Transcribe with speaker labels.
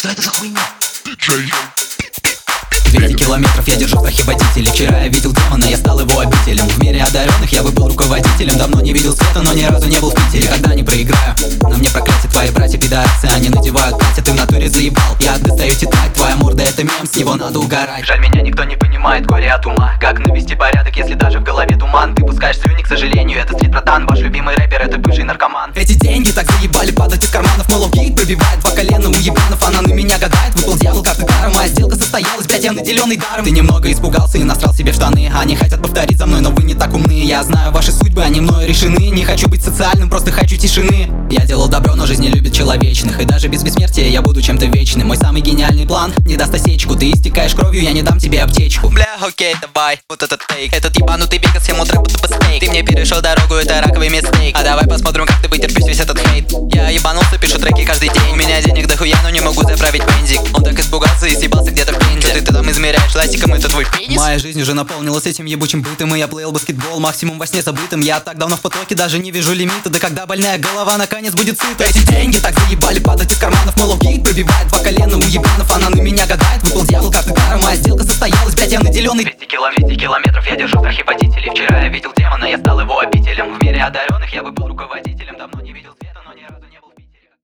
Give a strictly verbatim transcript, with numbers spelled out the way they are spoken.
Speaker 1: Что это за хуйня?
Speaker 2: двести километров я держу в страхе водителей. Вчера я видел демона, я стал его обителем. В мире одаренных я бы был руководителем. Давно не видел света, но ни разу не был в Питере. Когда не проиграю, на мне проклятие. Твои братья пидорасы, они надевают платья. Ты в натуре заебал, я достаю тетрадь. Твоя морда это мем, с него надо угорать. Жаль, меня никто не понимает, горе от ума. Как навести порядок, если даже в голове туман? Ты пускаешь слюни, к сожалению, это стрит братан. Ваш любимый рэпер это бывший наркоман. Эти деньги так заебали падать из карманов. Мол, гик пробивает два колена у ебанов. Она на меня гадает, выпал дьявол как ты даром. Моя сделка состоялась, блять, я наделенный даром. Ты немного испугался и насрал себе в штаны. Они хотят повторить за мной, но вы не так умны. Я знаю ваши судьбы, они мною решены. Не хочу быть социальным, просто хочу тишины. Я делал добро, но жизнь не любит человечных. И даже без бессмертия я буду чем-то вечным. Мой самый гениальный план не даст осечку. Ты истекаешь кровью, я не дам тебе аптечку.
Speaker 3: Бля, окей, давай, вот этот тейк. Этот ебанутый бегас, ему трэп тупо стейк. Ты мне перешел дорогу, это раковый мистейк. А давай посмотрим, как ты вытерпишь весь этот хейт. Я ебанулся, пишу треки каждый день. У меня денег дохуя, но не могу заправить бензик. Он так испугался и съебался где-то в Пензе. Ты, ты там измеряешь ластиком, это твой пенис?
Speaker 2: Моя жизнь уже наполнилась этим ебучим бытом. И я плейл баскетбол, максимум во сне забытым. Я так давно в потоке, даже не вижу лимита. Да когда больная голова наконец будет сыта. Эти деньги так заебали падать из карманов. Мол, гик пробивает два колена у ебанов. Она на меня гадает, выпал дьявол как ты даром. Моя сделка состоялась, блять, я наделенный.
Speaker 3: двести километров я держу в страхе водителей. Вчера я видел демона, я стал его обителем. В мире одаренных я бы был руководителем. Давно не видел